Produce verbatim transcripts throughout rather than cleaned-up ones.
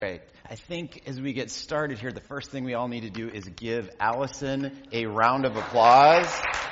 Great. I think as we get started here, the first thing we all need to do is give Allison a round of applause.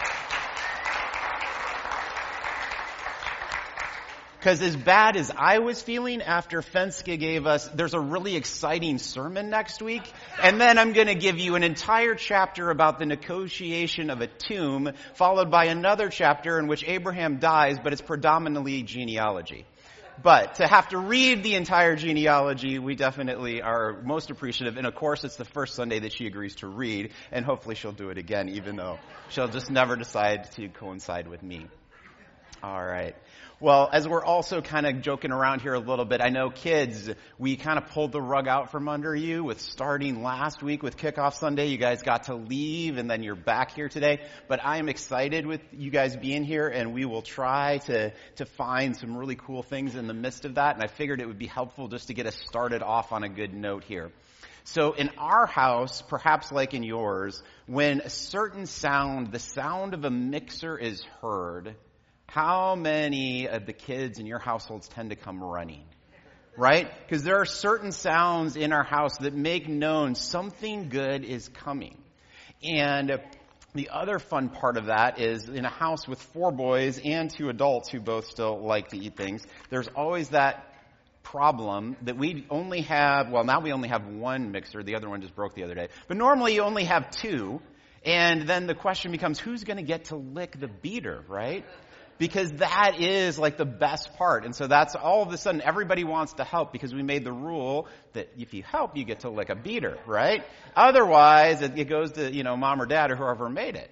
Because as bad as I was feeling after Fenske gave us, there's a really exciting sermon next week, and then I'm going to give you an entire chapter about the negotiation of a tomb, followed by another chapter in which Abraham dies, but it's predominantly genealogy. But to have to read the entire genealogy, we definitely are most appreciative. And of course, it's the first Sunday that she agrees to read, and hopefully she'll do it again, even though she'll just never decide to coincide with me. All right. Well, as we're also kind of joking around here a little bit, I know kids, we kind of pulled the rug out from under you with starting last week with Kickoff Sunday. You guys got to leave and then you're back here today. But I am excited with you guys being here, and we will try to, to find some really cool things in the midst of that. And I figured it would be helpful just to get us started off on a good note here. So in our house, perhaps like in yours, when a certain sound, the sound of a mixer is heard, how many of the kids in your households tend to come running? Right? Because there are certain sounds in our house that make known something good is coming. And the other fun part of that is in a house with four boys and two adults who both still like to eat things, there's always that problem that we only have, well, now we only have one mixer. The other one just broke the other day. But normally you only have two. And then the question becomes, who's going to get to lick the beater, right? Because that is like the best part. And so that's all of a sudden everybody wants to help because we made the rule that if you help, you get to lick a beater, right? Otherwise, it goes to, you know, mom or dad or whoever made it.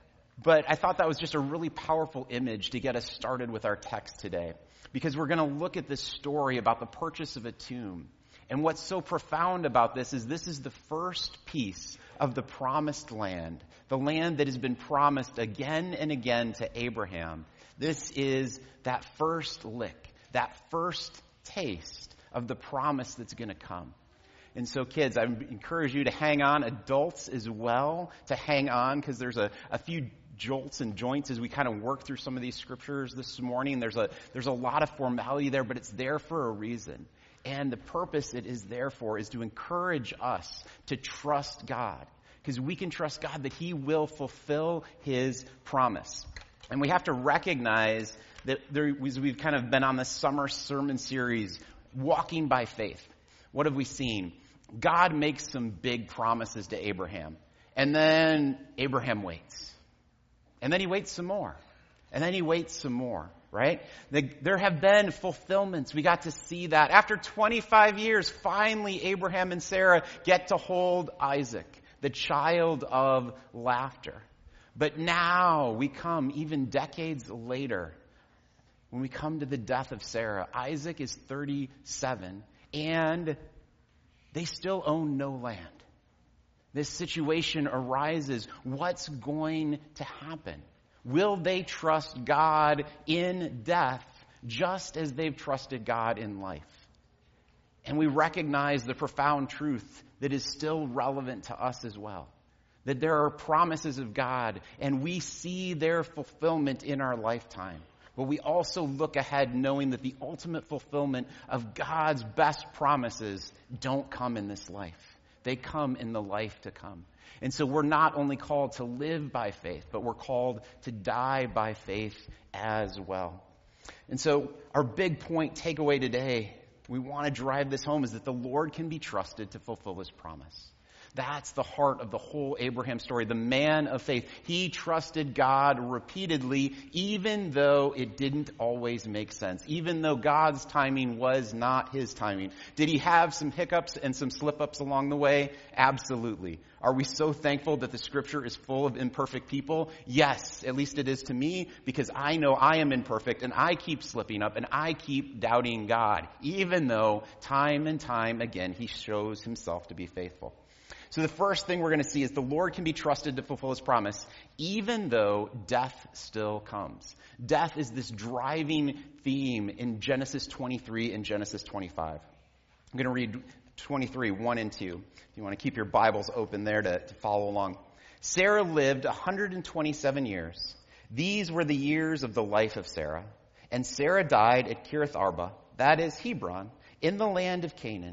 But I thought that was just a really powerful image to get us started with our text today. Because we're going to look at this story about the purchase of a tomb. And what's so profound about this is this is the first piece of the promised land, the land that has been promised again and again to Abraham. This is that first lick, that first taste of the promise that's going to come. And so kids, I encourage you to hang on, adults as well, to hang on, because there's a, a few jolts and joints as we kind of work through some of these scriptures this morning. There's a, there's a lot of formality there, but it's there for a reason. And the purpose it is there for is to encourage us to trust God, because we can trust God that He will fulfill His promise. And we have to recognize that there, we've kind of been on this summer sermon series, Walking by Faith. What have we seen? God makes some big promises to Abraham. And then Abraham waits. And then he waits some more. And then he waits some more, right? There have been fulfillments. We got to see that. After twenty-five years, finally Abraham and Sarah get to hold Isaac, the child of laughter. But now we come, even decades later, when we come to the death of Sarah. Isaac is thirty-seven, and they still own no land. This situation arises. What's going to happen? Will they trust God in death just as they've trusted God in life? And we recognize the profound truth that is still relevant to us as well. That there are promises of God, and we see their fulfillment in our lifetime. But we also look ahead knowing that the ultimate fulfillment of God's best promises don't come in this life. They come in the life to come. And so we're not only called to live by faith, but we're called to die by faith as well. And so our big point takeaway today, we want to drive this home, is that the Lord can be trusted to fulfill His promise. That's the heart of the whole Abraham story. The man of faith. He trusted God repeatedly, even though it didn't always make sense. Even though God's timing was not His timing. Did he have some hiccups and some slip-ups along the way? Absolutely. Are we so thankful that the scripture is full of imperfect people? Yes, at least it is to me, because I know I am imperfect and I keep slipping up and I keep doubting God, even though time and time again He shows Himself to be faithful. So the first thing we're going to see is the Lord can be trusted to fulfill His promise, even though death still comes. Death is this driving theme in Genesis twenty-three and Genesis twenty-five. I'm going to read twenty-three, one and two. If you want to keep your Bibles open there to, to follow along. Sarah lived one hundred twenty-seven years. These were the years of the life of Sarah. And Sarah died at Kiriath Arba, that is Hebron, in the land of Canaan.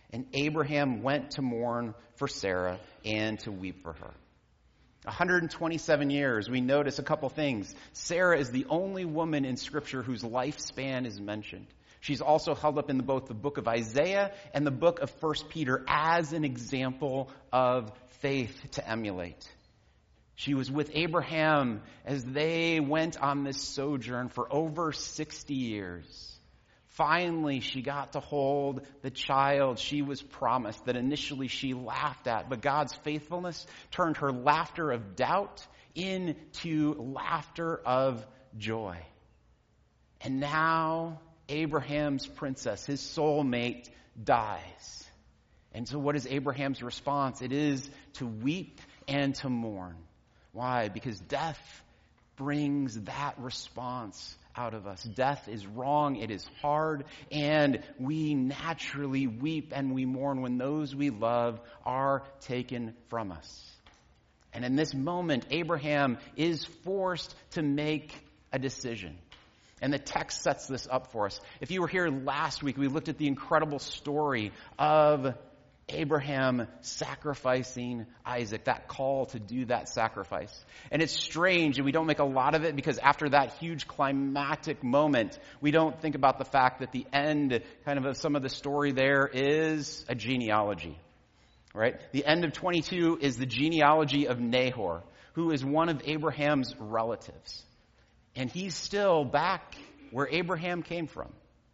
And Abraham went to mourn for Sarah and to weep for her. one hundred twenty-seven years, we notice a couple things. Sarah is the only woman in Scripture whose lifespan is mentioned. She's also held up in both the book of Isaiah and the book of First Peter as an example of faith to emulate. She was with Abraham as they went on this sojourn for over sixty years. Finally, she got to hold the child she was promised that initially she laughed at. But God's faithfulness turned her laughter of doubt into laughter of joy. And now Abraham's princess, his soulmate, dies. And so what is Abraham's response? It is to weep and to mourn. Why? Because death brings that response out of us. Death is wrong, it is hard, and we naturally weep and we mourn when those we love are taken from us. And in this moment, Abraham is forced to make a decision. And the text sets this up for us. If you were here last week, we looked at the incredible story of Abraham sacrificing Isaac, that call to do that sacrifice. And it's strange, and we don't make a lot of it because after that huge climactic moment, we don't think about the fact that the end kind of of some of the story there is a genealogy, right? The end of twenty-two is the genealogy of Nahor, who is one of Abraham's relatives. And he's still back where Abraham came from.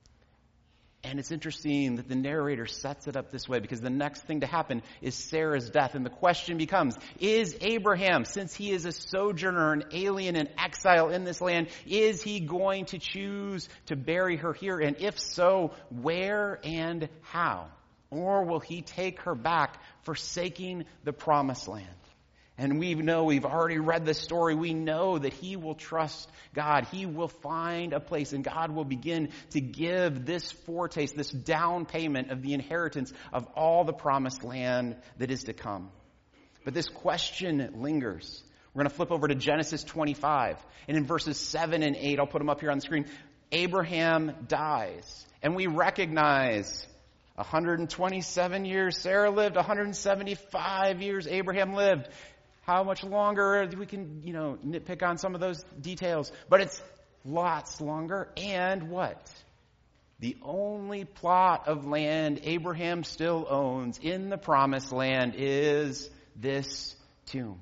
And it's interesting that the narrator sets it up this way because the next thing to happen is Sarah's death. And the question becomes, is Abraham, since he is a sojourner, an alien, an exile in this land, is he going to choose to bury her here? And if so, where and how? Or will he take her back, forsaking the promised land? And we know, we've already read the story, we know that he will trust God. He will find a place, and God will begin to give this foretaste, this down payment of the inheritance of all the promised land that is to come. But this question lingers. We're going to flip over to Genesis twenty-five. And in verses seven and eight, I'll put them up here on the screen, Abraham dies. And we recognize one hundred twenty-seven years Sarah lived, one hundred seventy-five years Abraham lived. How much longer? We can, you know, nitpick on some of those details. But it's lots longer. And what? The only plot of land Abraham still owns in the promised land is this tomb.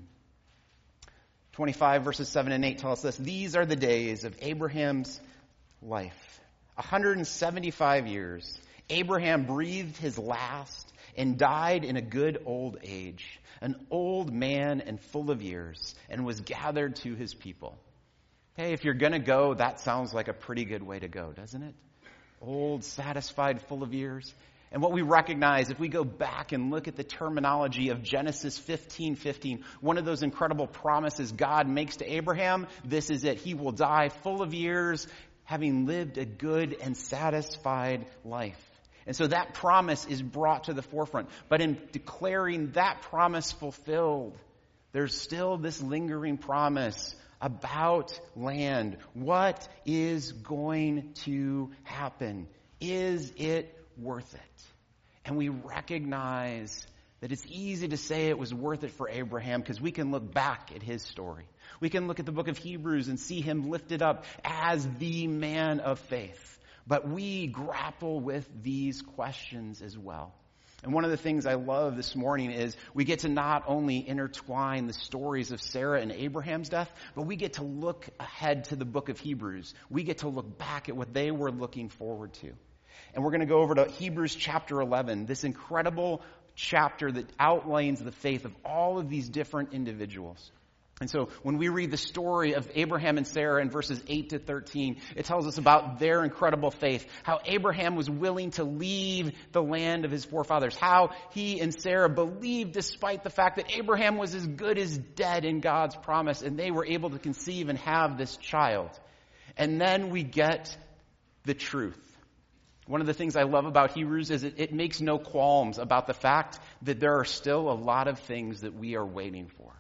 twenty-five verses seven and eight tell us this. These are the days of Abraham's life. one hundred seventy-five years. Abraham breathed his last and died in a good old age, an old man and full of years, and was gathered to his people. Hey, if you're going to go, that sounds like a pretty good way to go, doesn't it? Old, satisfied, full of years. And what we recognize, if we go back and look at the terminology of Genesis fifteen fifteen, one of those incredible promises God makes to Abraham, this is it. He will die full of years, having lived a good and satisfied life. And so that promise is brought to the forefront. But in declaring that promise fulfilled, there's still this lingering promise about land. What is going to happen? Is it worth it? And we recognize that it's easy to say it was worth it for Abraham because we can look back at his story. We can look at the book of Hebrews and see him lifted up as the man of faith. But we grapple with these questions as well. And one of the things I love this morning is we get to not only intertwine the stories of Sarah and Abraham's death, but we get to look ahead to the book of Hebrews. We get to look back at what they were looking forward to. And we're going to go over to Hebrews chapter eleven, this incredible chapter that outlines the faith of all of these different individuals. And so when we read the story of Abraham and Sarah in verses eight to thirteen, it tells us about their incredible faith, how Abraham was willing to leave the land of his forefathers, how he and Sarah believed despite the fact that Abraham was as good as dead in God's promise, and they were able to conceive and have this child. And then we get the truth. One of the things I love about Hebrews is it, it makes no qualms about the fact that there are still a lot of things that we are waiting for.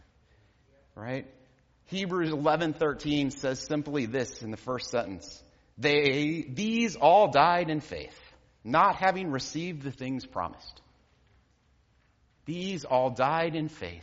Right? Hebrews eleven thirteen says simply this in the first sentence. They, these all died in faith, not having received the things promised. These all died in faith,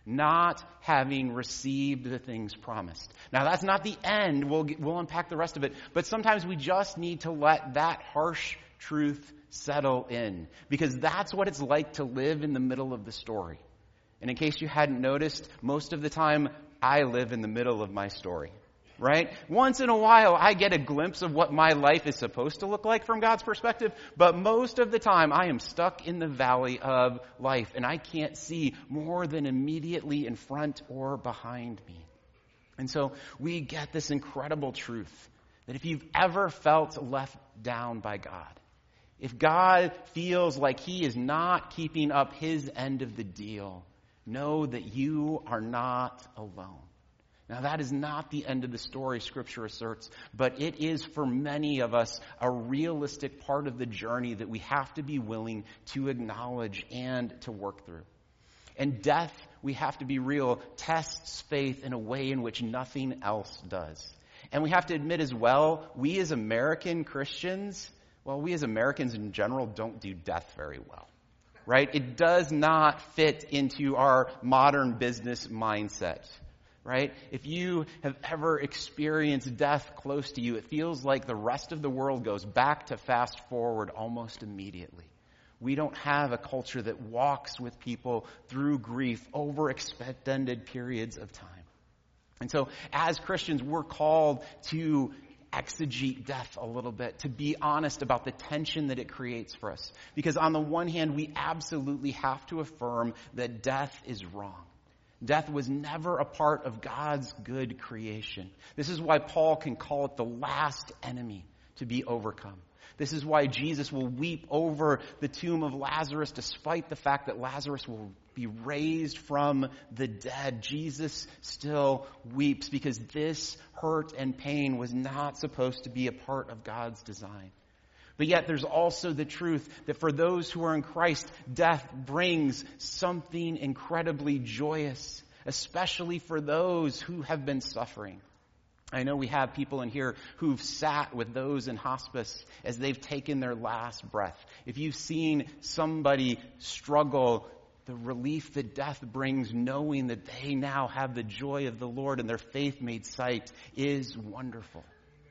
not having received the things promised. Now, that's not the end. We'll, we'll unpack the rest of it. But sometimes we just need to let that harsh truth settle in, because that's what it's like to live in the middle of the story. And in case you hadn't noticed, most of the time, I live in the middle of my story. Right? Once in a while, I get a glimpse of what my life is supposed to look like from God's perspective, but most of the time, I am stuck in the valley of life, and I can't see more than immediately in front or behind me. And so we get this incredible truth that if you've ever felt left down by God, if God feels like he is not keeping up his end of the deal, know that you are not alone. Now, that is not the end of the story, Scripture asserts, but it is for many of us a realistic part of the journey that we have to be willing to acknowledge and to work through. And death, we have to be real, tests faith in a way in which nothing else does. And we have to admit as well, we as American Christians, well, we as Americans in general don't do death very well. Right? It does not fit into our modern business mindset. Right? If you have ever experienced death close to you, it feels like the rest of the world goes back to fast forward almost immediately. We don't have a culture that walks with people through grief over extended periods of time. And so as Christians, we're called to exegete death a little bit, to be honest about the tension that it creates for us. Because on the one hand, we absolutely have to affirm that death is wrong. Death was never a part of God's good creation. This is why Paul can call it the last enemy to be overcome. This is why Jesus will weep over the tomb of Lazarus, despite the fact that Lazarus will be raised from the dead. Jesus still weeps because this hurt and pain was not supposed to be a part of God's design. But yet there's also the truth that for those who are in Christ, death brings something incredibly joyous, especially for those who have been suffering. I know we have people in here who've sat with those in hospice as they've taken their last breath. If you've seen somebody struggle, the relief that death brings, knowing that they now have the joy of the Lord and their faith made sight, is wonderful.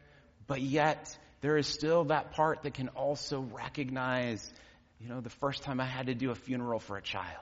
But yet, there is still that part that can also recognize, you know, the first time I had to do a funeral for a child.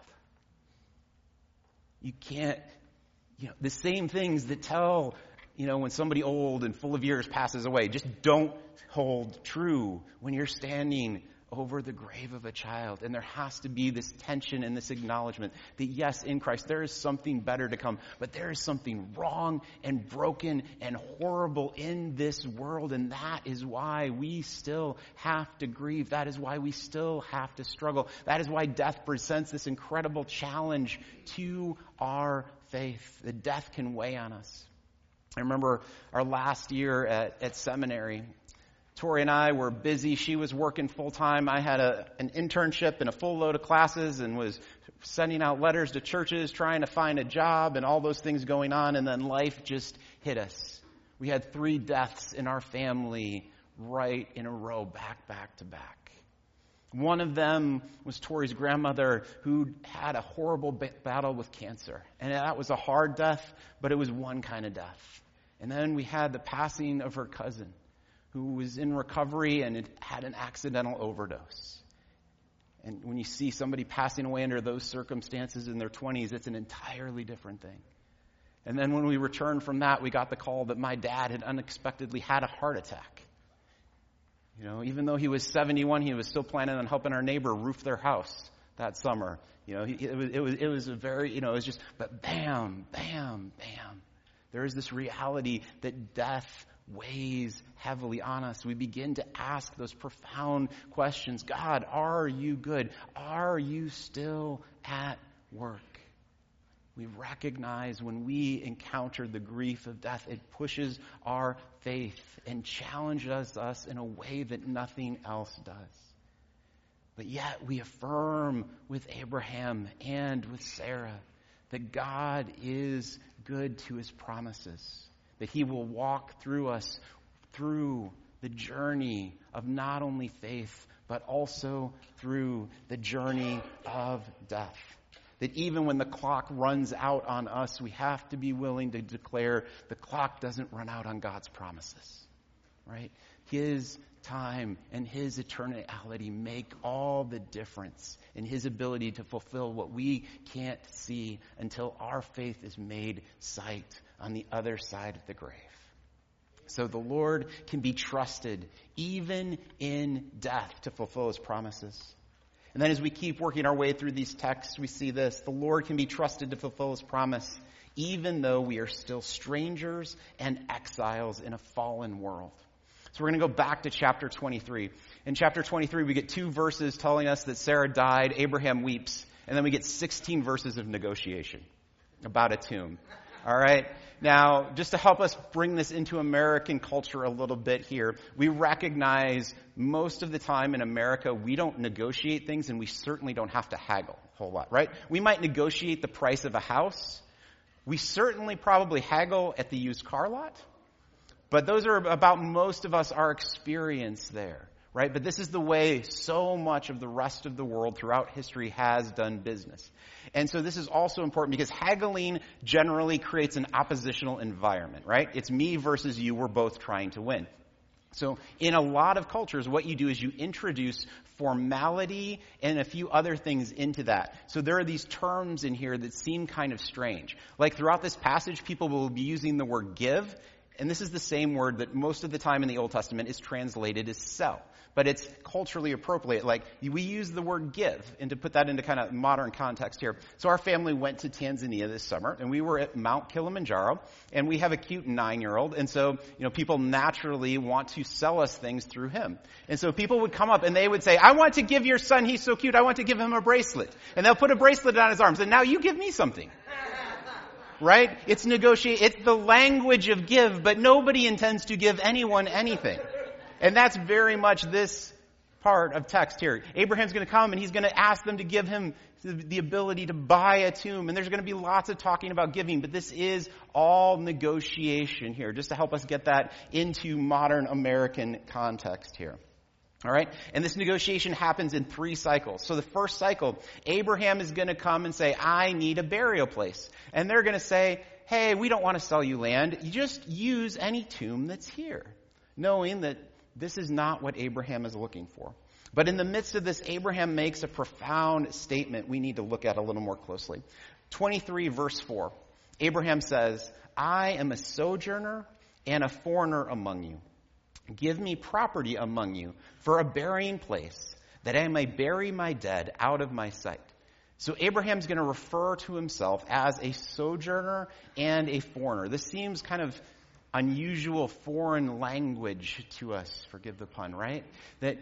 You can't, you know, the same things that tell, you know, when somebody old and full of years passes away, just don't hold true when you're standing over the grave of a child. And there has to be this tension and this acknowledgement that yes, in Christ, there is something better to come, but there is something wrong and broken and horrible in this world. And that is why we still have to grieve. That is why we still have to struggle. That is why death presents this incredible challenge to our faith. The death can weigh on us. I remember our last year at, at seminary, Tori and I were busy. She was working full-time. I had a, an internship and a full load of classes and was sending out letters to churches, trying to find a job and all those things going on. And then life just hit us. We had three deaths in our family right in a row, back, back to back. One of them was Tori's grandmother, who had a horrible b- battle with cancer. And that was a hard death, but it was one kind of death. And then we had the passing of her cousin, who was in recovery and had had an accidental overdose. And when you see somebody passing away under those circumstances in their twenties, it's an entirely different thing. And then when we returned from that, we got the call that my dad had unexpectedly had a heart attack. You know, even though he was seventy-one, he was still planning on helping our neighbor roof their house that summer. You know, he, it was it was it was a very, you know, it was just, but bam, bam, bam. There is this reality that death weighs heavily on us. We begin to ask those profound questions. God, are you good? Are you still at work? We recognize when we encounter the grief of death, it pushes our faith and challenges us in a way that nothing else does. But yet we affirm with Abraham and with Sarah that God is good to his promises, that he will walk through us through the journey of not only faith, but also through the journey of death. That even when the clock runs out on us, we have to be willing to declare the clock doesn't run out on God's promises, right? His time and his eternality make all the difference in his ability to fulfill what we can't see until our faith is made sight on the other side of the grave. So the Lord can be trusted even in death to fulfill his promises. And then as we keep working our way through these texts, we see this. The Lord can be trusted to fulfill his promise even though we are still strangers and exiles in a fallen world. So we're going to go back to chapter twenty-three. In chapter twenty-three, we get two verses telling us that Sarah died, Abraham weeps, and then we get sixteen verses of negotiation about a tomb. All right? Now, just to help us bring this into American culture a little bit here, we recognize most of the time in America, we don't negotiate things, and we certainly don't have to haggle a whole lot, right? We might negotiate the price of a house. We certainly probably haggle at the used car lot. But those are about most of us, our experience there, right? But this is the way so much of the rest of the world throughout history has done business. And so this is also important because haggling generally creates an oppositional environment, right? It's me versus you. We're both trying to win. So in a lot of cultures, what you do is you introduce formality and a few other things into that. So there are these terms in here that seem kind of strange. Like throughout this passage, people will be using the word give. And this is the same word that most of the time in the Old Testament is translated as sell. But it's culturally appropriate. Like, we use the word give, and to put that into kind of modern context here. So our family went to Tanzania this summer, and we were at Mount Kilimanjaro, and we have a cute nine-year-old. And so, you know, people naturally want to sell us things through him. And so people would come up, and they would say, I want to give your son, he's so cute, I want to give him a bracelet. And they'll put a bracelet on his arms, and now you give me something. Right? It's negotiate. It's the language of give, but nobody intends to give anyone anything. And that's very much this part of text here. Abraham's going to come and he's going to ask them to give him the ability to buy a tomb. And there's going to be lots of talking about giving, but this is all negotiation here, just to help us get that into modern American context here. All right? And this negotiation happens in three cycles. So the first cycle, Abraham is going to come and say, I need a burial place. And they're going to say, hey, we don't want to sell you land. You just use any tomb that's here. Knowing that this is not what Abraham is looking for. But in the midst of this, Abraham makes a profound statement we need to look at a little more closely. twenty-three verse four. Abraham says, I am a sojourner and a foreigner among you. Give me property among you for a burying place, that I may bury my dead out of my sight. So Abraham's going to refer to himself as a sojourner and a foreigner. This seems kind of unusual foreign language to us, forgive the pun, right? That,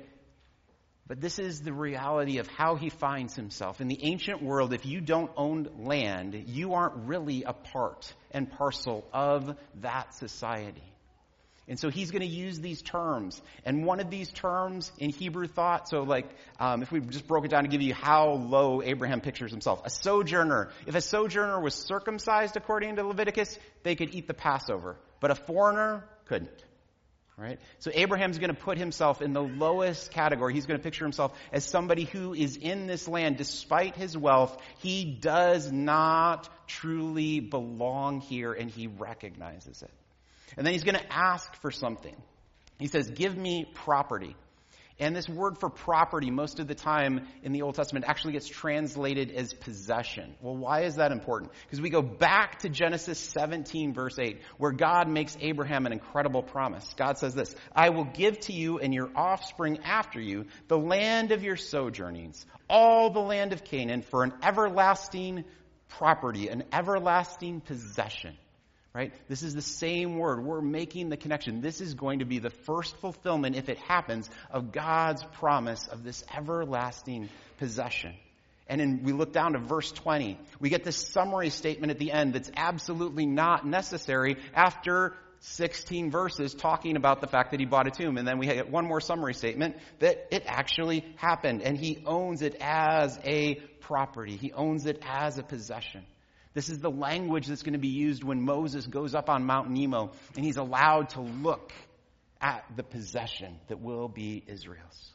but this is the reality of how he finds himself. In the ancient world, if you don't own land, you aren't really a part and parcel of that society. And so he's going to use these terms. And one of these terms in Hebrew thought, so like um, if we just broke it down to give you how low Abraham pictures himself. A sojourner. If a sojourner was circumcised according to Leviticus, they could eat the Passover. But a foreigner couldn't. Right? So Abraham's going to put himself in the lowest category. He's going to picture himself as somebody who is in this land. Despite his wealth, he does not truly belong here, and he recognizes it. And then he's going to ask for something. He says, give me property. And this word for property, most of the time in the Old Testament, actually gets translated as possession. Well, why is that important? Because we go back to Genesis seventeen, verse eight, where God makes Abraham an incredible promise. God says this, I will give to you and your offspring after you the land of your sojournings, all the land of Canaan, for an everlasting property, an everlasting possession. Right? This is the same word. We're making the connection. This is going to be the first fulfillment, if it happens, of God's promise of this everlasting possession. And then we look down to verse twenty. We get this summary statement at the end that's absolutely not necessary after sixteen verses talking about the fact that he bought a tomb. And then we get one more summary statement that it actually happened. And he owns it as a property. He owns it as a possession. This is the language that's going to be used when Moses goes up on Mount Nebo and he's allowed to look at the possession that will be Israel's.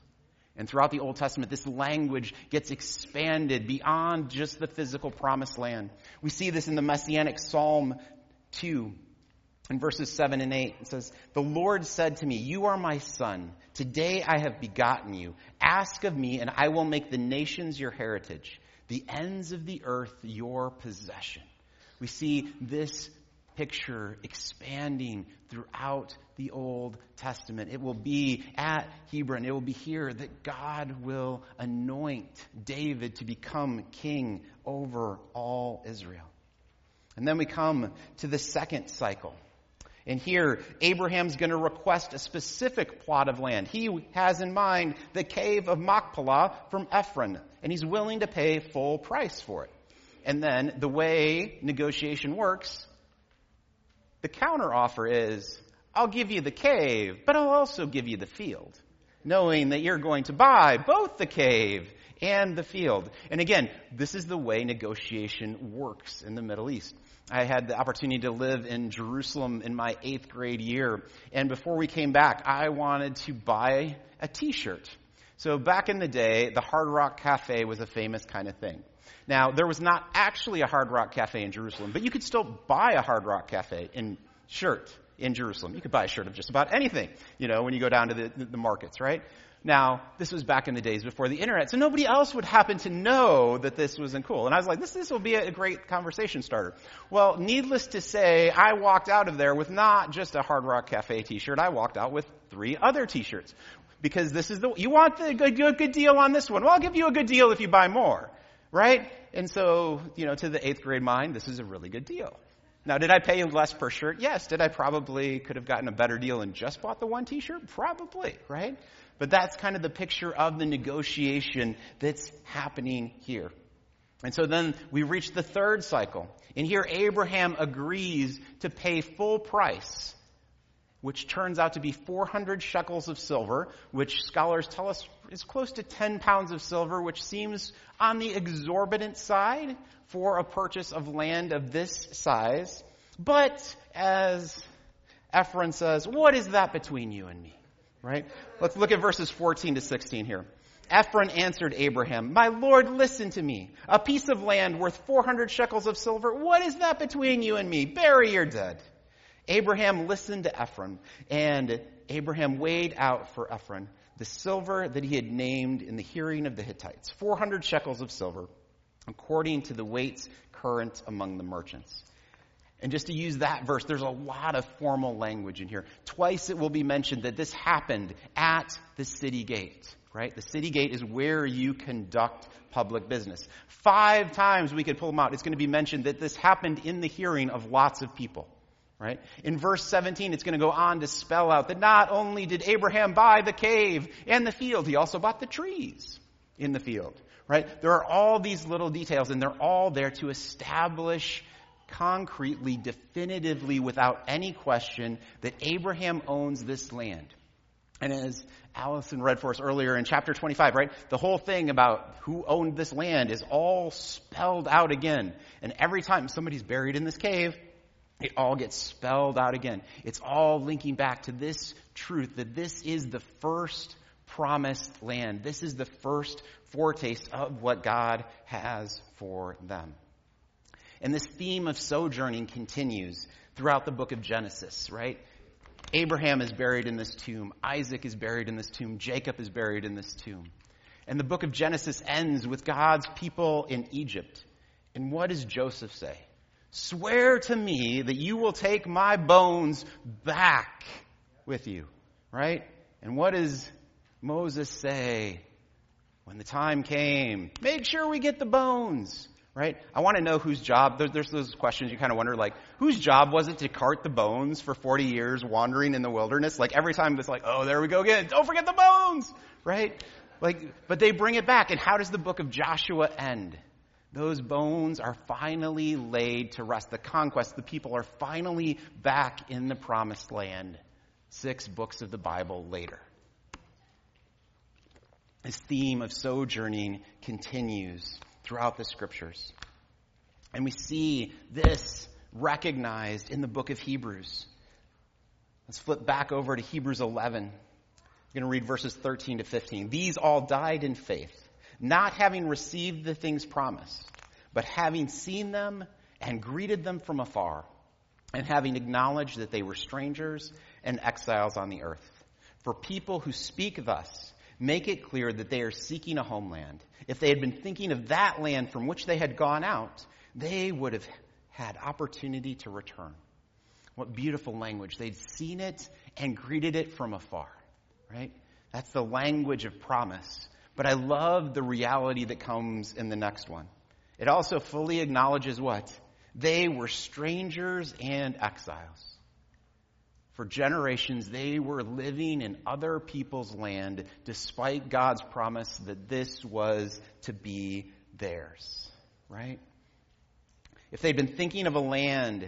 And throughout the Old Testament, this language gets expanded beyond just the physical promised land. We see this in the Messianic Psalm two. In verses seven and eight, it says, "The Lord said to me, 'You are my son. Today I have begotten you. Ask of me, and I will make the nations your heritage, the ends of the earth your possession.'" We see this picture expanding throughout the Old Testament. It will be at Hebron, it will be here that God will anoint David to become king over all Israel. And then we come to the second cycle. And here, Abraham's going to request a specific plot of land. He has in mind the cave of Machpelah from Ephron, and he's willing to pay full price for it. And then the way negotiation works, the counteroffer is, I'll give you the cave, but I'll also give you the field, knowing that you're going to buy both the cave and the field. And again, this is the way negotiation works in the Middle East. I had the opportunity to live in Jerusalem in my eighth grade year. And before we came back, I wanted to buy a t-shirt. So back in the day, the Hard Rock Cafe was a famous kind of thing. Now, there was not actually a Hard Rock Cafe in Jerusalem, but you could still buy a Hard Rock Cafe in shirt in Jerusalem. You could buy a shirt of just about anything, you know, when you go down to the, the markets, right? Now, this was back in the days before the internet, so nobody else would happen to know that this wasn't cool. And I was like, this, this will be a great conversation starter. Well, needless to say, I walked out of there with not just a Hard Rock Cafe t-shirt. I walked out with three other t-shirts. Because this is the, you want the good, good, good deal on this one. Well, I'll give you a good deal if you buy more, right? And so, you know, to the eighth grade mind, this is a really good deal. Now, did I pay less per shirt? Yes. Did I probably could have gotten a better deal and just bought the one t-shirt? Probably, right? But that's kind of the picture of the negotiation that's happening here. And so then we reach the third cycle. And here Abraham agrees to pay full price, which turns out to be four hundred shekels of silver, which scholars tell us is close to ten pounds of silver, which seems on the exorbitant side for a purchase of land of this size. But as Ephron says, what is that between you and me? Right? Let's look at verses fourteen to sixteen here. Ephron answered Abraham, "My Lord, listen to me. A piece of land worth four hundred shekels of silver. What is that between you and me? Bury your dead." Abraham listened to Ephron, and Abraham weighed out for Ephron the silver that he had named in the hearing of the Hittites, four hundred shekels of silver, according to the weights current among the merchants. And just to use that verse, there's a lot of formal language in here. Twice it will be mentioned that this happened at the city gate, right? The city gate is where you conduct public business. Five times we could pull them out. It's going to be mentioned that this happened in the hearing of lots of people, right? In verse seventeen, it's going to go on to spell out that not only did Abraham buy the cave and the field, he also bought the trees in the field, right? There are all these little details, and they're all there to establish concretely, definitively, without any question, that Abraham owns this land. And as Allison read for us earlier in chapter twenty-five, right, the whole thing about who owned this land is all spelled out again. And every time somebody's buried in this cave, it all gets spelled out again. It's all linking back to this truth that this is the first promised land. This is the first foretaste of what God has for them. And this theme of sojourning continues throughout the book of Genesis, right? Abraham is buried in this tomb. Isaac is buried in this tomb. Jacob is buried in this tomb. And the book of Genesis ends with God's people in Egypt. And what does Joseph say? Swear to me that you will take my bones back with you, right? And what does Moses say? When the time came, make sure we get the bones. Right? I want to know whose job, there, there's those questions you kind of wonder, like, whose job was it to cart the bones for forty years wandering in the wilderness? Like, every time it's like, oh, there we go again. Don't forget the bones! Right? Like, but they bring it back. And how does the book of Joshua end? Those bones are finally laid to rest. The conquest, the people are finally back in the promised land. Six books of the Bible later. This theme of sojourning continues throughout the scriptures. And we see this recognized in the book of Hebrews. Let's flip back over to Hebrews eleven. I'm going to read verses thirteen to fifteen. These all died in faith, not having received the things promised, but having seen them and greeted them from afar, and having acknowledged that they were strangers and exiles on the earth. For people who speak thus make it clear that they are seeking a homeland. If they had been thinking of that land from which they had gone out, they would have had opportunity to return. What beautiful language. They'd seen it and greeted it from afar, right? That's the language of promise. But I love the reality that comes in the next one. It also fully acknowledges what? They were strangers and exiles. For generations, they were living in other people's land despite God's promise that this was to be theirs, right? If they'd been thinking of a land,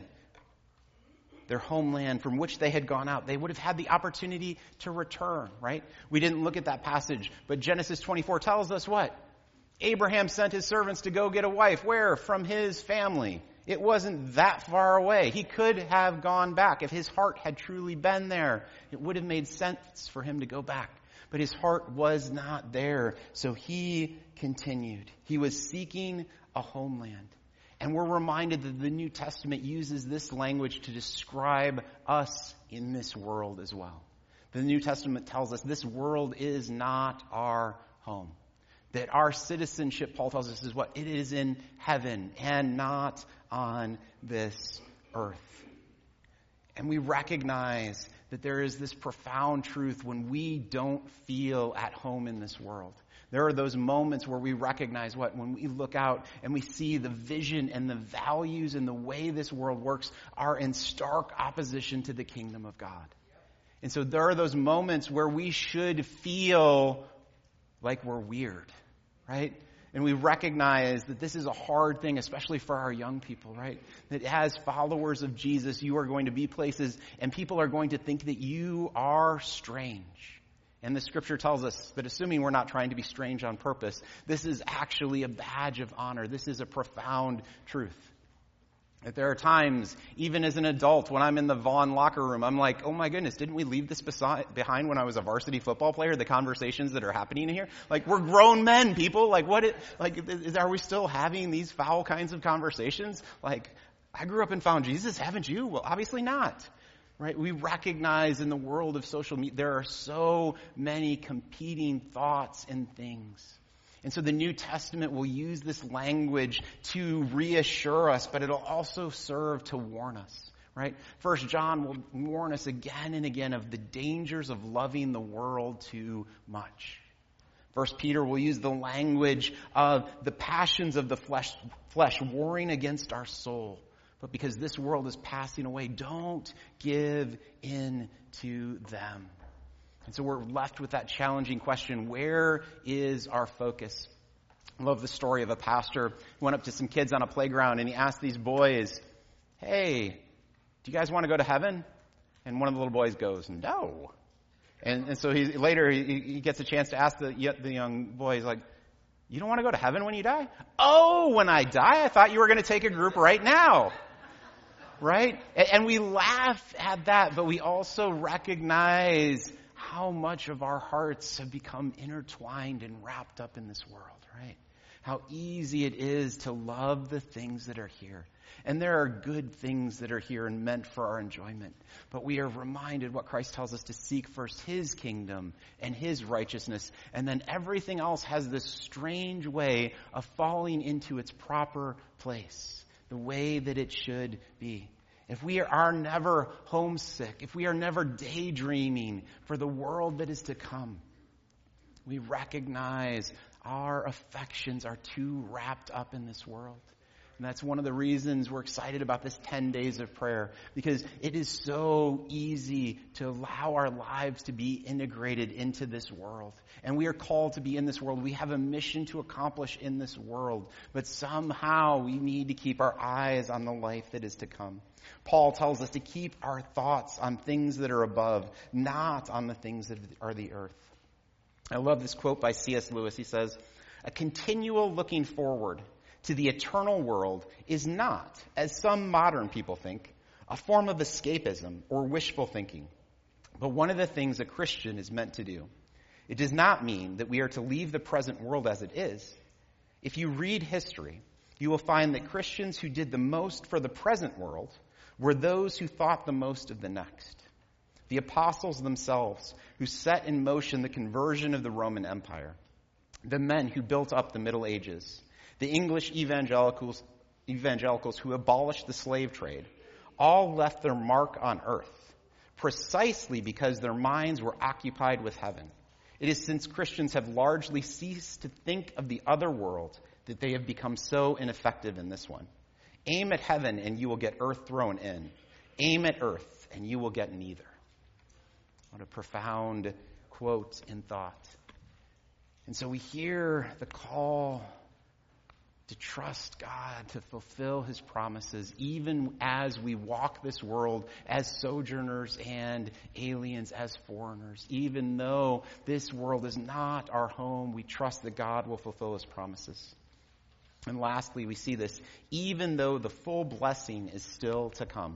their homeland from which they had gone out, they would have had the opportunity to return, right? We didn't look at that passage, but Genesis twenty-four tells us what? Abraham sent his servants to go get a wife. Where? From his family. It wasn't that far away. He could have gone back. If his heart had truly been there, it would have made sense for him to go back. But his heart was not there, so he continued. He was seeking a homeland. And we're reminded that the New Testament uses this language to describe us in this world as well. The New Testament tells us this world is not our home. That our citizenship, Paul tells us, is what? It is in heaven and not on this earth. And we recognize that there is this profound truth when we don't feel at home in this world. There are those moments where we recognize what? When we look out and we see the vision and the values and the way this world works are in stark opposition to the kingdom of God. And so there are those moments where we should feel like we're weird, right? And we recognize that this is a hard thing, especially for our young people, right? That as followers of Jesus, you are going to be places and people are going to think that you are strange. And the scripture tells us that assuming we're not trying to be strange on purpose, this is actually a badge of honor. This is a profound truth. That there are times, even as an adult, when I'm in the Vaughn locker room, I'm like, oh my goodness, didn't we leave this beside, behind when I was a varsity football player? The conversations that are happening here? Like, we're grown men, people. Like, what, it, like, is, are we still having these foul kinds of conversations? Like, I grew up and found Jesus, haven't you? Well, obviously not. Right? We recognize in the world of social media, there are so many competing thoughts and things. And so the New Testament will use this language to reassure us, but it'll also serve to warn us, right? First John will warn us again and again of the dangers of loving the world too much. First Peter will use the language of the passions of the flesh, flesh warring against our soul. But because this world is passing away, don't give in to them. And so we're left with that challenging question, where is our focus? I love the story of a pastor who went up to some kids on a playground and he asked these boys, hey, do you guys want to go to heaven? And one of the little boys goes, no. And, and so he later he, he gets a chance to ask the, the young boys, like, you don't want to go to heaven when you die? Oh, when I die? I thought you were going to take a group right now. Right? And, and we laugh at that, but we also recognize how much of our hearts have become intertwined and wrapped up in this world, right? How easy it is to love the things that are here. And there are good things that are here and meant for our enjoyment. But we are reminded what Christ tells us to seek first his kingdom and his righteousness. And then everything else has this strange way of falling into its proper place, the way that it should be. If we are never homesick, if we are never daydreaming for the world that is to come, we recognize our affections are too wrapped up in this world. And that's one of the reasons we're excited about this ten days of prayer, because it is so easy to allow our lives to be integrated into this world. And we are called to be in this world. We have a mission to accomplish in this world, but somehow we need to keep our eyes on the life that is to come. Paul tells us to keep our thoughts on things that are above, not on the things that are the earth. I love this quote by C S Lewis. He says, a continual looking forward to the eternal world is not, as some modern people think, a form of escapism or wishful thinking, But one of the things a Christian is meant to do, it does not mean that we are to leave the present world as it is. If you read history, you will find that Christians who did the most for the present world were those who thought the most of the next. The apostles themselves, who set in motion the conversion of the Roman Empire, the men who built up the Middle Ages, the English evangelicals, evangelicals who abolished the slave trade, all left their mark on earth, precisely because their minds were occupied with heaven. It is since Christians have largely ceased to think of the other world that they have become so ineffective in this one. Aim at heaven and you will get earth thrown in. Aim at earth and you will get neither. What a profound quote and thought. And so we hear the call to trust God, to fulfill his promises, even as we walk this world as sojourners and aliens, as foreigners. Even though this world is not our home, we trust that God will fulfill his promises. And lastly, we see this, even though the full blessing is still to come.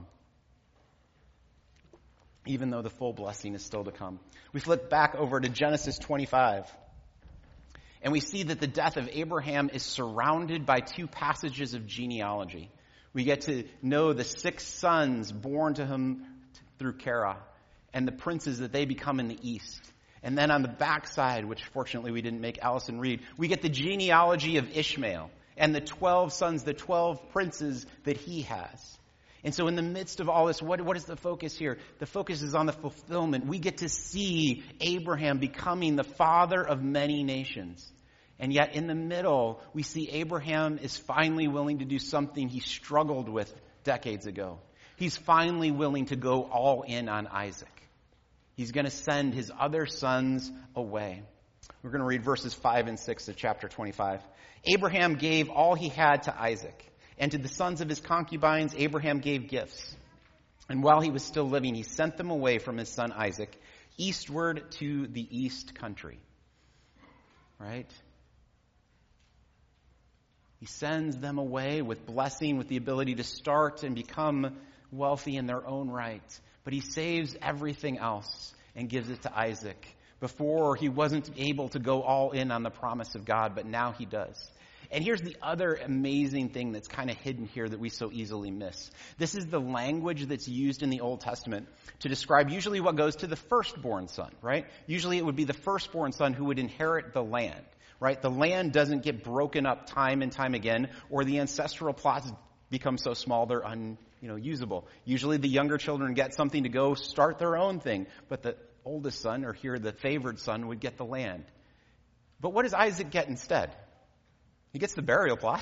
Even though the full blessing is still to come. We flip back over to Genesis twenty-five. And we see that the death of Abraham is surrounded by two passages of genealogy. We get to know the six sons born to him through Kerah and the princes that they become in the east. And then on the backside, which fortunately we didn't make Allison read, we get the genealogy of Ishmael and the twelve sons, the twelve princes that he has. And so in the midst of all this, what, what is the focus here? The focus is on the fulfillment. We get to see Abraham becoming the father of many nations. And yet in the middle, we see Abraham is finally willing to do something he struggled with decades ago. He's finally willing to go all in on Isaac. He's going to send his other sons away. We're going to read verses five and six of chapter twenty-five. Abraham gave all he had to Isaac. And to the sons of his concubines, Abraham gave gifts. And while he was still living, he sent them away from his son Isaac, eastward to the east country. Right? He sends them away with blessing, with the ability to start and become wealthy in their own right. But he saves everything else and gives it to Isaac. Before, he wasn't able to go all in on the promise of God, but now he does. And here's the other amazing thing that's kind of hidden here that we so easily miss. This is the language that's used in the Old Testament to describe usually what goes to the firstborn son, right? Usually it would be the firstborn son who would inherit the land, right? The land doesn't get broken up time and time again, or the ancestral plots become so small they're un, you know, usable. Usually the younger children get something to go start their own thing, but the oldest son, or here the favored son, would get the land. But what does Isaac get instead? He gets the burial plot,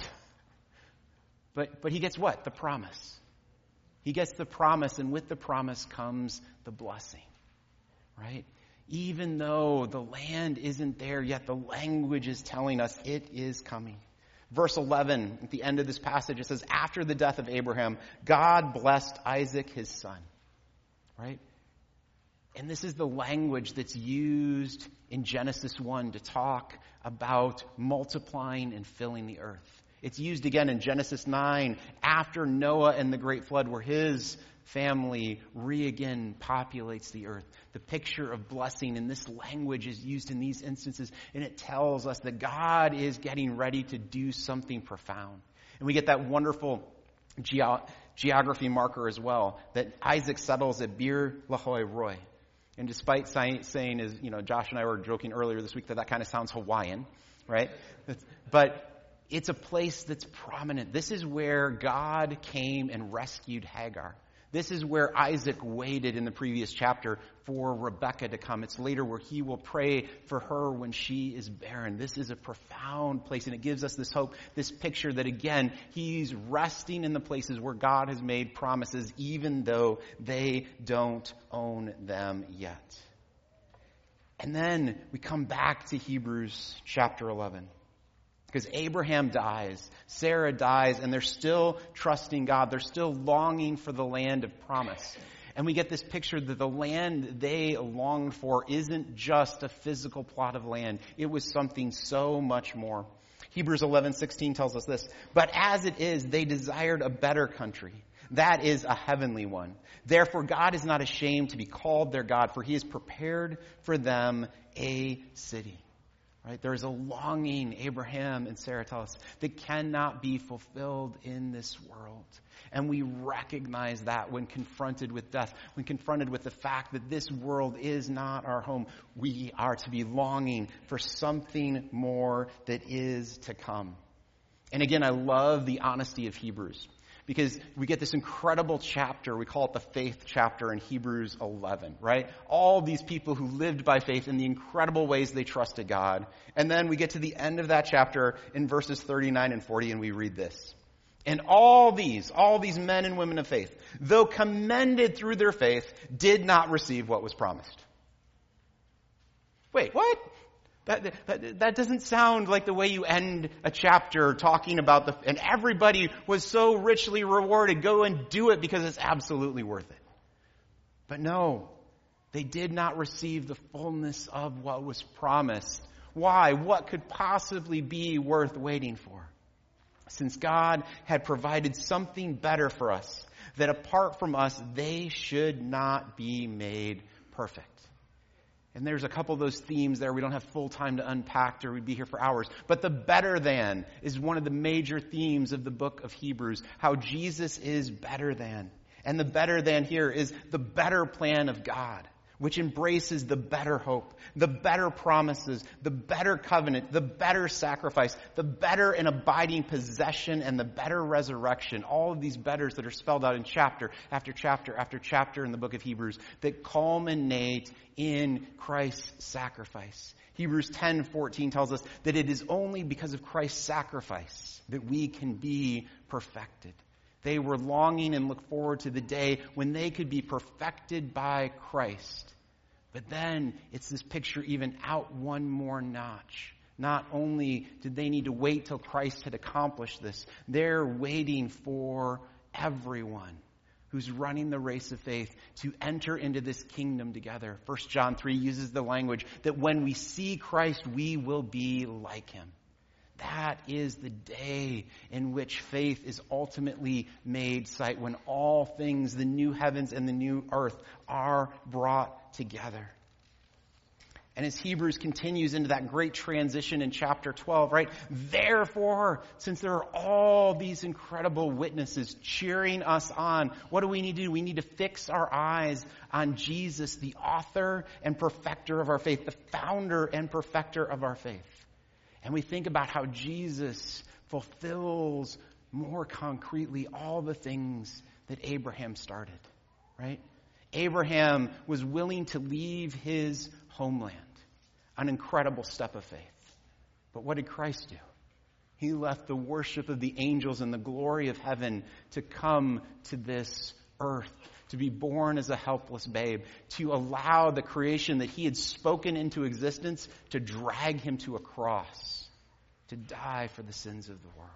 but but he gets what? The promise. He gets the promise, and with the promise comes the blessing, right? Even though the land isn't there yet, the language is telling us it is coming. Verse eleven, at the end of this passage, it says, after the death of Abraham, God blessed Isaac, his son, right? And this is the language that's used in Genesis one to talk about multiplying and filling the earth. It's used again in Genesis nine after Noah and the great flood, where his family re-again populates the earth. The picture of blessing in this language is used in these instances, and it tells us that God is getting ready to do something profound. And we get that wonderful ge- geography marker as well, that Isaac settles at Bir Lahai Roi. And despite saying, as you know, Josh and I were joking earlier this week that that kind of sounds Hawaiian, right? But it's a place that's prominent. This is where God came and rescued Hagar. This is where Isaac waited in the previous chapter for Rebekah to come. It's later where he will pray for her when she is barren. This is a profound place, and it gives us this hope, this picture that, again, he's resting in the places where God has made promises, even though they don't own them yet. And then we come back to Hebrews chapter eleven. Because Abraham dies, Sarah dies, and they're still trusting God. They're still longing for the land of promise. And we get this picture that the land they longed for isn't just a physical plot of land. It was something so much more. Hebrews eleven sixteen tells us this. But as it is, they desired a better country, That is a heavenly one. Therefore, God is not ashamed to be called their God, for he has prepared for them a city. Right? There is a longing, Abraham and Sarah tell us, that cannot be fulfilled in this world. And we recognize that when confronted with death, when confronted with the fact that this world is not our home, we are to be longing for something more that is to come. And again, I love the honesty of Hebrews, because we get this incredible chapter, we call it the faith chapter in Hebrews eleven, right? All these people who lived by faith in the incredible ways they trusted God. And then we get to the end of that chapter in verses thirty-nine and forty, and we read this. And all these, all these men and women of faith, though commended through their faith, did not receive what was promised. Wait, what? That, that, that doesn't sound like the way you end a chapter talking about the, and everybody was so richly rewarded. Go and do it because it's absolutely worth it. But no, they did not receive the fullness of what was promised. Why? What could possibly be worth waiting for? Since God had provided something better for us, that apart from us, they should not be made perfect. And there's a couple of those themes there we don't have full time to unpack, or we'd be here for hours. But the better than is one of the major themes of the book of Hebrews, how Jesus is better than. And the better than here is the better plan of God, which embraces the better hope, the better promises, the better covenant, the better sacrifice, the better and abiding possession, and the better resurrection. All of these betters that are spelled out in chapter after chapter after chapter in the book of Hebrews that culminate in Christ's sacrifice. Hebrews ten fourteen tells us that it is only because of Christ's sacrifice that we can be perfected. They were longing and look forward to the day when they could be perfected by Christ. But then it's this picture even out one more notch. Not only did they need to wait till Christ had accomplished this, they're waiting for everyone who's running the race of faith to enter into this kingdom together. First John three uses the language that when we see Christ, we will be like him. That is the day in which faith is ultimately made sight, when all things, the new heavens and the new earth, are brought together. And as Hebrews continues into that great transition in chapter twelve, right? Therefore, since there are all these incredible witnesses cheering us on, what do we need to do? We need to fix our eyes on Jesus, the author and perfecter of our faith, the founder and perfecter of our faith. And we think about how Jesus fulfills more concretely all the things that Abraham started, right? Abraham was willing to leave his homeland, an incredible step of faith. But what did Christ do? He left the worship of the angels and the glory of heaven to come to this earth, to be born as a helpless babe, to allow the creation that he had spoken into existence to drag him to a cross, to die for the sins of the world.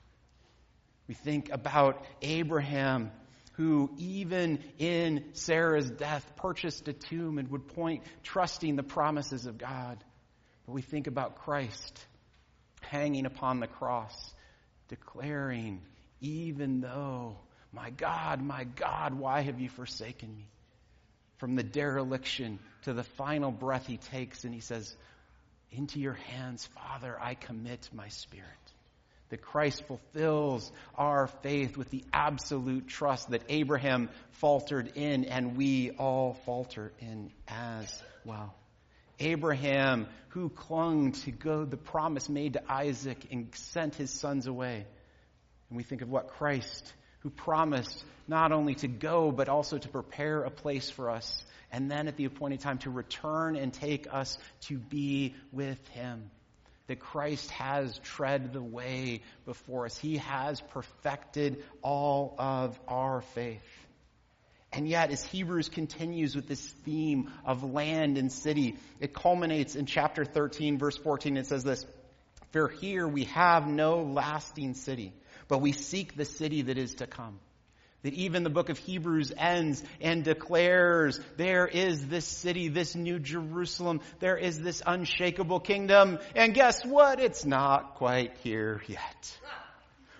We think about Abraham, who even in Sarah's death purchased a tomb and would point, trusting the promises of God. But we think about Christ hanging upon the cross, declaring, even though, my God, my God, why have you forsaken me? From the dereliction to the final breath he takes, and he says, into your hands, Father, I commit my spirit. That Christ fulfills our faith with the absolute trust that Abraham faltered in, and we all falter in as well. Abraham, who clung to go the promise made to Isaac and sent his sons away. And we think of what Christ, who promised not only to go, but also to prepare a place for us, and then at the appointed time to return and take us to be with him. That Christ has tread the way before us. He has perfected all of our faith. And yet, as Hebrews continues with this theme of land and city, it culminates in chapter thirteen, verse fourteen. It says this, for here we have no lasting city, but we seek the city that is to come. That even the book of Hebrews ends and declares there is this city, this new Jerusalem, there is this unshakable kingdom. And guess what? It's not quite here yet.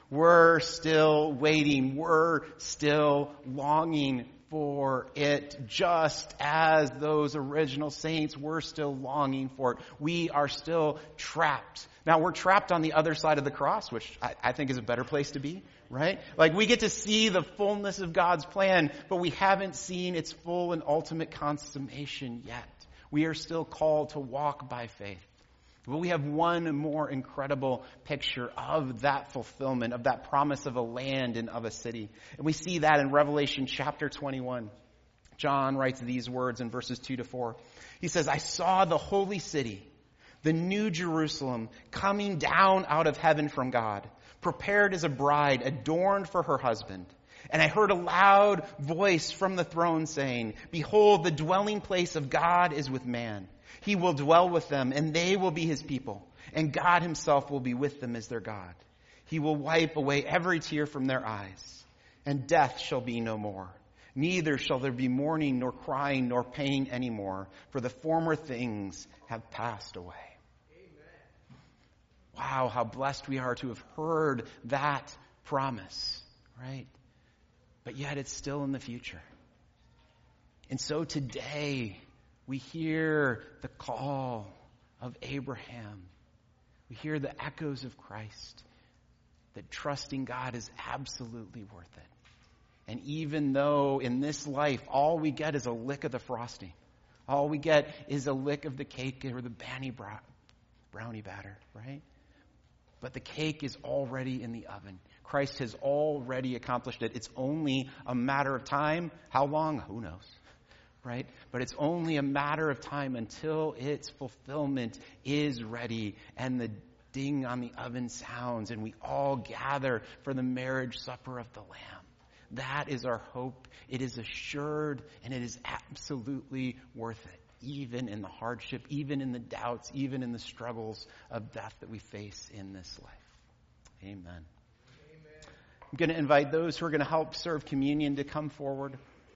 We're still waiting. We're still longing for it, just as those original saints were still longing for it. We are still trapped. Now, we're trapped on the other side of the cross, which I, I think is a better place to be, right? Like, we get to see the fullness of God's plan, but we haven't seen its full and ultimate consummation yet. We are still called to walk by faith. But we have one more incredible picture of that fulfillment, of that promise of a land and of a city. And we see that in Revelation chapter twenty-one. John writes these words in verses two to four. He says, I saw the holy city, the new Jerusalem, coming down out of heaven from God, prepared as a bride, adorned for her husband. And I heard a loud voice from the throne saying, behold, the dwelling place of God is with man. He will dwell with them, and they will be his people. And God himself will be with them as their God. He will wipe away every tear from their eyes. And death shall be no more. Neither shall there be mourning, nor crying, nor pain anymore. For the former things have passed away. Amen. Wow, how blessed we are to have heard that promise, right? But yet it's still in the future. And so today, we hear the call of Abraham. We hear the echoes of Christ, that trusting God is absolutely worth it. And even though in this life all we get is a lick of the frosting, all we get is a lick of the cake or the banny brownie batter, right? But the cake is already in the oven. Christ has already accomplished it. It's only a matter of time. How long? Who knows? Right? But it's only a matter of time until its fulfillment is ready and the ding on the oven sounds and we all gather for the marriage supper of the Lamb. That is our hope. It is assured and it is absolutely worth it, even in the hardship, even in the doubts, even in the struggles of death that we face in this life. Amen. Amen. I'm going to invite those who are going to help serve communion to come forward.